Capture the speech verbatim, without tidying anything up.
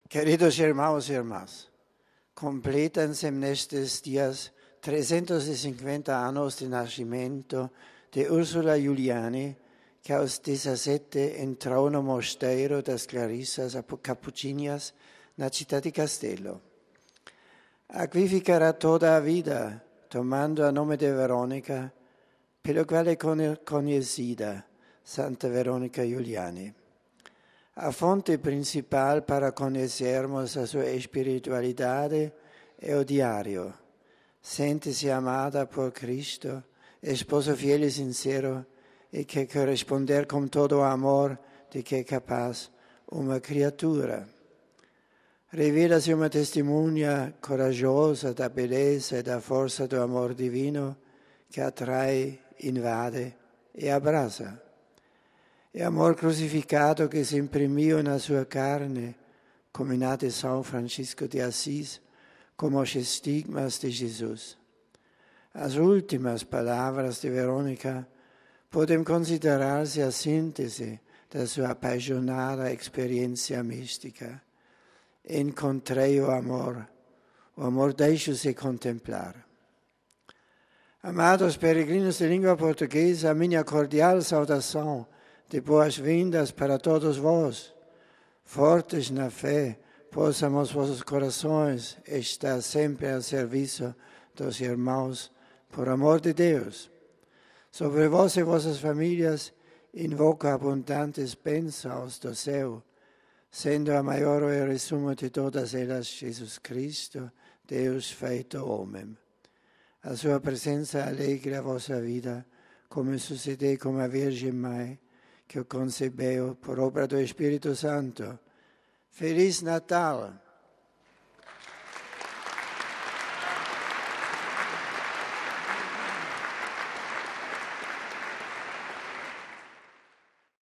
Queridos irmãos e irmãs, completam-se nestes dias trezentos e cinquenta anos de nascimento de Ursula Giuliani, que aos dezessete entrou no mosteiro das Clarissas Capuchinhas, na città di Castello. Aqui toda a vida, tomando o nome de Veronica, pelo quale é conhecida Santa Veronica Giuliani. A fonte principal para conhecermos a sua espiritualidade é o diário. Sente-se amada por Cristo, esposo fiel e sincero, e que corresponder com todo o amor de que é capaz uma criatura. Rivela-se uma testemunha corajosa da beleza e da força do amor divino que atrai, invade e abraça. É amor crucificado que se imprimiu na sua carne, combinado de São Francisco de Assis, como os estigmas de Jesus. As últimas palavras de Verônica podem considerar-se a síntese da sua apaixonada experiência mística. Encontrei o amor, o amor deixa-se contemplar. Amados peregrinos de língua portuguesa, a minha cordial saudação de boas-vindas para todos vós. Fortes na fé, possamos vossos corações estar sempre ao serviço dos irmãos, por amor de Deus. Sobre vós e vossas famílias, invoco abundantes bênçãos do céu, sendo a maior o resumo de todas elas Jesus Cristo, Deus feito homem. A sua presença alegre a vossa vida, como sucedeu com a Virgem Mãe, que o concebeu por obra do Espírito Santo. Feliz Natal!